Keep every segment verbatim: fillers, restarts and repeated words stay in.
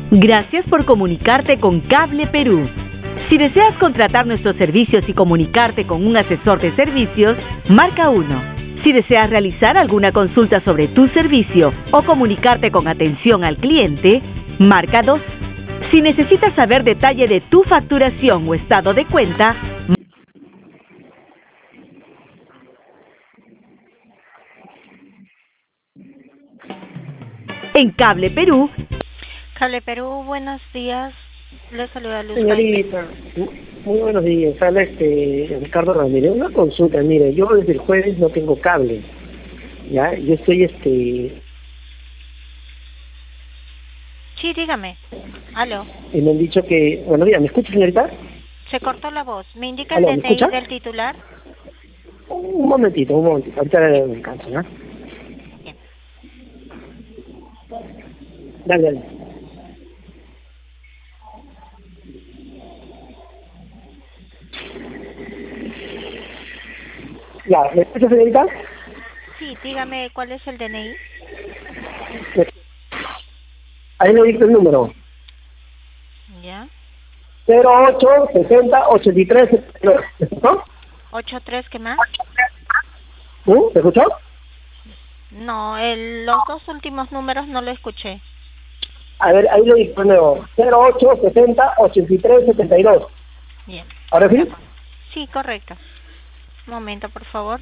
Gracias por comunicarte con Cable Perú. Si deseas contratar nuestros servicios y comunicarte con un asesor de servicios, marca uno. Si deseas realizar alguna consulta sobre tu servicio o comunicarte con atención al cliente, marca dos. Si necesitas saber detalle de tu facturación o estado de cuenta, en Cable Perú. Cable Perú, buenos días. Le saluda Luz. Señorita, muy buenos días. Habla este Ricardo Ramírez. Una consulta, mire, yo desde el jueves no tengo cable. Ya, yo estoy este. Sí, dígame. Aló. Y me han dicho que, buenos días, ¿me escucha, señorita? Se cortó la voz. ¿Me indica Aló, el ¿me D N I escucha? del titular? Un momentito, un momentito. Ahorita me canso, ¿no? Bien. Dale, dale. Ya, ¿me escucha, señorita? Sí, dígame cuál es el D N I. Ahí le dicto el número. Ya. cero ocho sesenta ochenta y tres setenta y dos. ¿Me escuchó? ¿ocho tres qué más? ¿Mm? ¿Me escuchó? No, el, los dos últimos números no lo escuché. A ver, ahí le dicto de nuevo. cero ocho sesenta ochenta y tres setenta y dos. Bien. ¿Ahora sí? Sí, correcto. Un momento, por favor.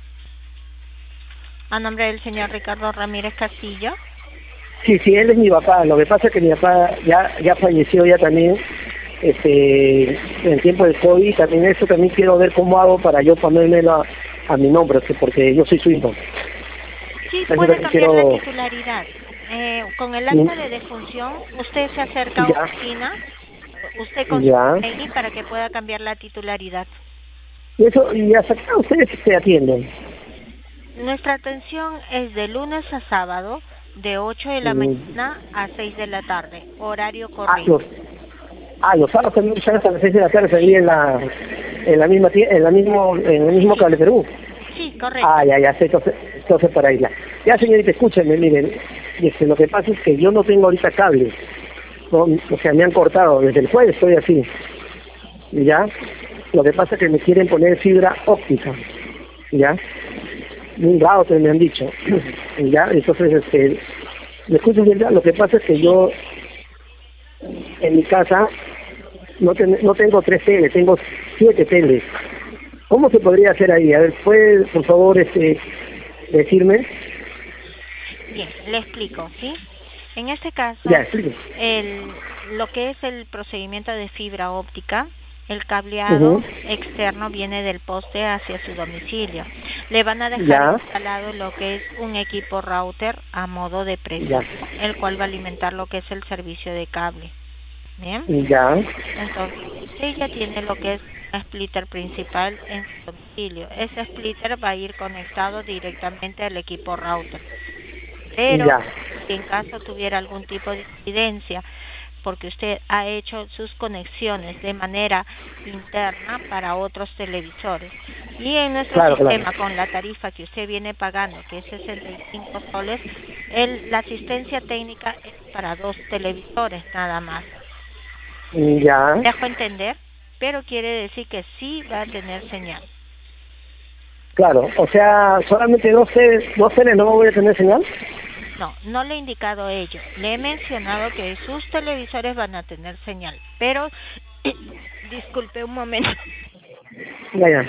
A nombre del señor Ricardo Ramírez Castillo. Sí, sí, él es mi papá. Lo que pasa es que mi papá ya ya falleció ya también, este, en el tiempo del COVID. También eso también quiero ver cómo hago para yo ponérmelo a, a mi nombre, que- porque yo soy su hijo. Sí, Eso puede también cambiar la quiero. titularidad. Eh, con el acta de defunción, usted se acerca a Ya, oficina, usted con su ya. D N I para que pueda cambiar la titularidad. Y eso, y hasta acá ustedes se atienden. Nuestra atención es de lunes a sábado, de ocho de la Mm. mañana a seis de la tarde, horario Ah, los, corrido. ah, los sábados también están hasta las seis de la tarde ahí en la, en la misma, tie- en la mismo, en el mismo Cable Perú. Sí, correcto. Ah, ya, ya sé, entonces, entonces para isla. Ya, señorita, escúchenme, miren, este, lo que pasa es que yo no tengo ahorita cable, no, o sea, me han cortado, desde el jueves estoy así, y ya, lo que pasa es que me quieren poner fibra óptica, ya, un router me han dicho, y ya, entonces, este, ¿me escuchan, señorita? Lo que pasa es que yo, en mi casa, no, ten- no tengo tres teles, tengo siete teles. ¿Cómo se podría hacer ahí? A ver, ¿puede, por favor, este, decirme? Bien, le explico, ¿sí? En este caso, Ya, explique. el, lo que es el procedimiento de fibra óptica, el cableado Ujú. externo viene del poste hacia su domicilio. Le van a dejar Ya, instalado lo que es un equipo router a modo de ya, precisión, el cual va a alimentar lo que es el servicio de cable. Bien, ya, entonces usted ya tiene lo que es un splitter principal en su domicilio. Ese splitter va a ir conectado directamente al equipo router. Pero ya, si en caso tuviera algún tipo de incidencia, porque usted ha hecho sus conexiones de manera interna para otros televisores, y en nuestro claro, claro. sistema con la tarifa que usted viene pagando, que es sesenta y cinco soles, el, la asistencia técnica es para dos televisores nada más. Ya, ¿Dejo entender? Pero quiere decir que sí va a tener señal. claro. O sea, solamente dos teles, dos teles no voy a tener señal. No, no le he indicado ello. Le he mencionado que sus televisores van a tener señal. Pero, disculpe un momento. Ya, ya.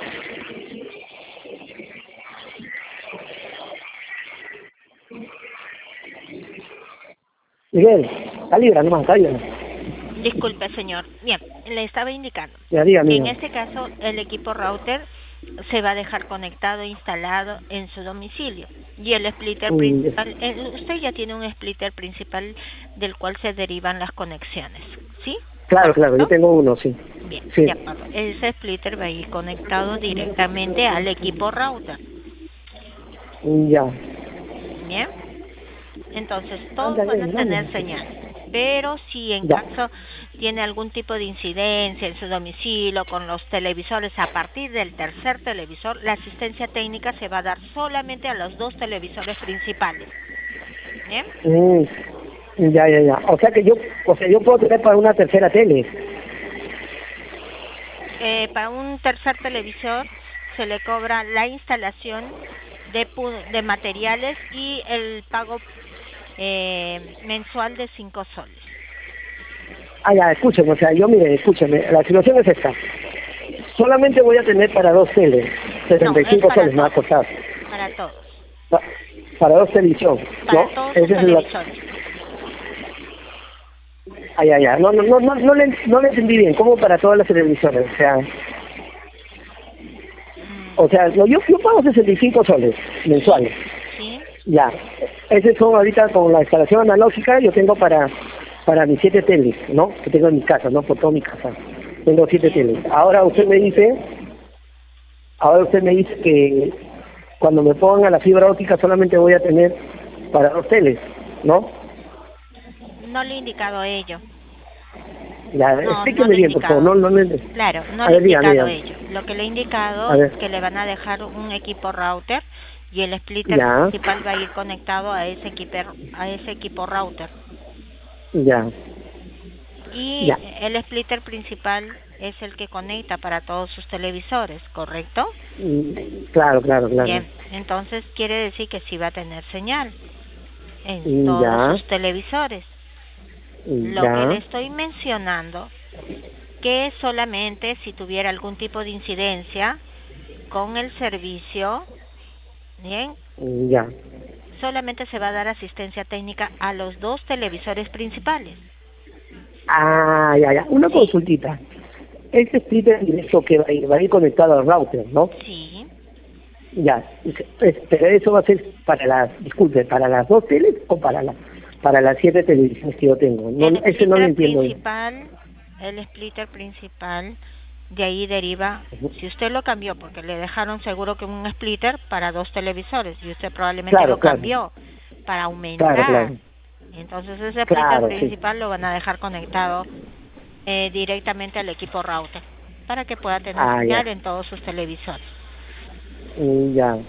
Miguel, calibra nomás, calibra. Disculpe, señor. Bien, le estaba indicando Ya, diga, que en amigo. este caso el equipo router se va a dejar conectado e instalado en su domicilio. Y el splitter Mm, principal, eh, usted ya tiene un splitter principal del cual se derivan las conexiones, ¿sí? Claro, claro, yo ¿Correcto? tengo uno, sí. Bien, Sí, de acuerdo. Ese splitter va a ir conectado directamente al equipo router. mm, ya. Bien, entonces todos Ándale, van a tener ándale. señal. Pero si en Ya, caso tiene algún tipo de incidencia en su domicilio con los televisores, a partir del tercer televisor, la asistencia técnica se va a dar solamente a los dos televisores principales. Bien, mm, Ya, ya, ya. O sea que yo, o sea, yo puedo tener para una tercera tele. Eh, para un tercer televisor se le cobra la instalación de, de materiales y el pago eh, mensual de cinco soles. Ah, ya, escúcheme, o sea, yo mire, escúcheme, la situación es esta. Solamente voy a tener para dos teles, setenta y cinco no, soles me va a costar. Para todos. Pa para dos televisión, para ¿no? todos Ese los es televisores. La... Ah, ya, ya, no, no, no, no, no, le, no le entendí bien, ¿cómo para todas las televisiones? O sea, mm. o sea, no, yo, yo pago sesenta y cinco soles mensuales. Sí. Ya, esos son ahorita con la instalación analógica, yo tengo para para mis siete teles, ¿no? Que tengo en mi casa, ¿no? Por toda mi casa. Tengo siete teles. Ahora usted me dice, ahora usted me dice que cuando me pongan a la fibra óptica solamente voy a tener para dos teles, ¿no? No le he indicado ello. Ya, no, explíqueme no bien, por favor. No, no, no, claro, no a le he ver, indicado dígame, ello. Lo que le he indicado es que le van a dejar un equipo router y el splitter ya. principal va a ir conectado a ese equipo, a ese equipo router. Ya. Y ya. el splitter principal es el que conecta para todos sus televisores, ¿correcto? Claro, claro, claro. Bien, entonces quiere decir que sí va a tener señal en todos ya. sus televisores. Lo ya. que le estoy mencionando, que solamente si tuviera algún tipo de incidencia con el servicio, bien, ya. solamente se va a dar asistencia técnica a los dos televisores principales. Ah, ya, ya. Una sí. consultita. Este splitter directo que va a ir, va a ir conectado al router, ¿no? Sí. Ya. Pero eso va a ser para las, disculpe, para las dos teles o para las para las siete televisiones que yo tengo. No, el ese no lo entiendo. Principal, el splitter principal, de ahí deriva, uh-huh. si usted lo cambió, porque le dejaron seguro que un splitter para dos televisores, y usted probablemente claro, lo claro. cambió para aumentar. Claro, claro. Entonces ese splitter claro, principal sí. lo van a dejar conectado eh, directamente al equipo router, para que pueda tener ah, señal ya. en todos sus televisores. Mm, ya.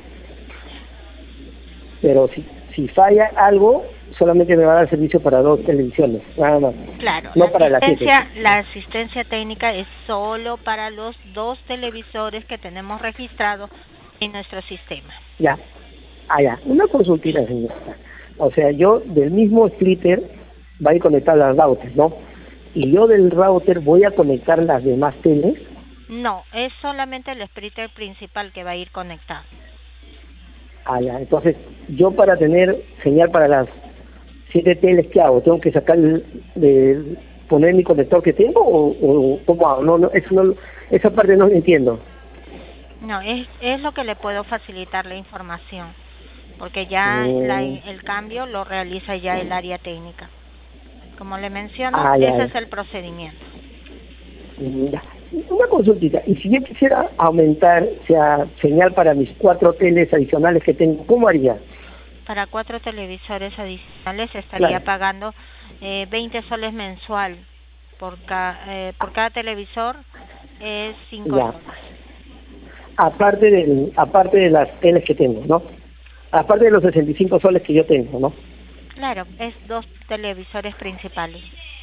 Pero si, si falla algo, solamente me va a dar servicio para dos televisiones, nada más. Claro, no la, para asistencia, las la asistencia técnica es solo para los dos televisores que tenemos registrados en nuestro sistema. Ya, ah, ya, una consultita, señora. O sea, yo del mismo splitter va a ir conectado al router, ¿no? Y yo del router voy a conectar las demás teles. No, es solamente el splitter principal que va a ir conectado. Ah, ya, entonces yo para tener señal para las siete teles, ¿qué hago? ¿Tengo que sacar el, de poner mi conector que tengo o, o cómo hago? No, no, eso no, esa parte no la entiendo. No, es, es lo que le puedo facilitar la información, porque ya mm. la, el cambio lo realiza ya el área técnica. Como le menciono, ah, ya, ese ya. es el procedimiento. Ya. Una consultita, y si yo quisiera aumentar, o sea, señal para mis cuatro teles adicionales que tengo, ¿cómo haría? Para cuatro televisores adicionales estaría claro. pagando eh, veinte soles mensual por, ca eh, por cada televisor, es cinco soles. Aparte de, aparte de las teles que tengo, ¿no? Aparte de los sesenta y cinco soles que yo tengo, ¿no? Claro, es dos televisores principales.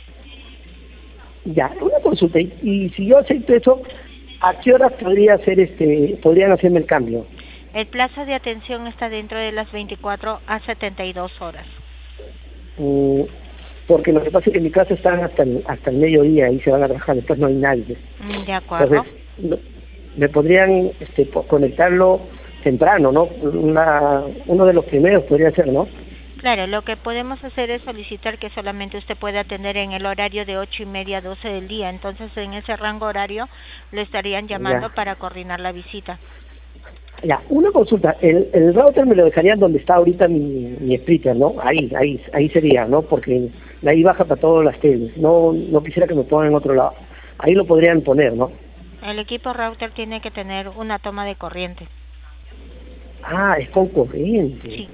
Ya, una consulta, y, y si yo acepto eso, ¿a qué hora podría hacer este, podrían hacerme el cambio? El plazo de atención está dentro de las veinticuatro a setenta y dos horas. Mm, porque lo que pasa es que en mi casa están hasta el, hasta el mediodía y se van a trabajar, después no hay nadie. De acuerdo. Entonces, me podrían este, conectarlo temprano, ¿no? Una, uno de los primeros podría ser, ¿no? Claro, lo que podemos hacer es solicitar que solamente usted pueda atender en el horario de ocho y media a doce del día. Entonces, en ese rango horario, le estarían llamando ya. para coordinar la visita. Ya, una consulta. El, el router me lo dejarían donde está ahorita mi, mi splitter, ¿no? Ahí, ahí, ahí sería, ¿no? Porque de ahí baja para todas las teles. No, no quisiera que me pongan en otro lado. Ahí lo podrían poner, ¿no? El equipo router tiene que tener una toma de corriente. Ah, es con corriente. Sí.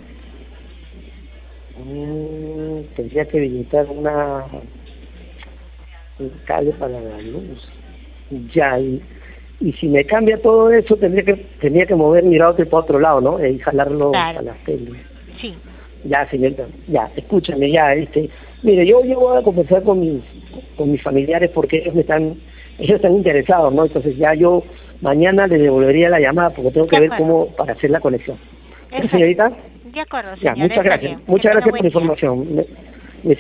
Mm, tendría que visitar una un cable para la luz. Ya, y, y si me cambia todo eso, tendría que tendría que mover mi router para otro lado, ¿no? Y jalarlo claro. a las teles. Sí. Ya, señorita, ya, escúchame, ya, este, mire, yo, yo voy a conversar con mis, con mis familiares porque ellos me están, ellos están interesados, ¿no? Entonces ya yo mañana les devolvería la llamada porque tengo que ver cómo para hacer la conexión. ¿Sí, señorita? De acuerdo, ya, señor, muchas gracias, bien. muchas gracias por la información. Me, me...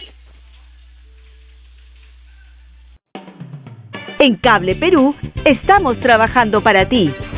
En Cable Perú estamos trabajando para ti.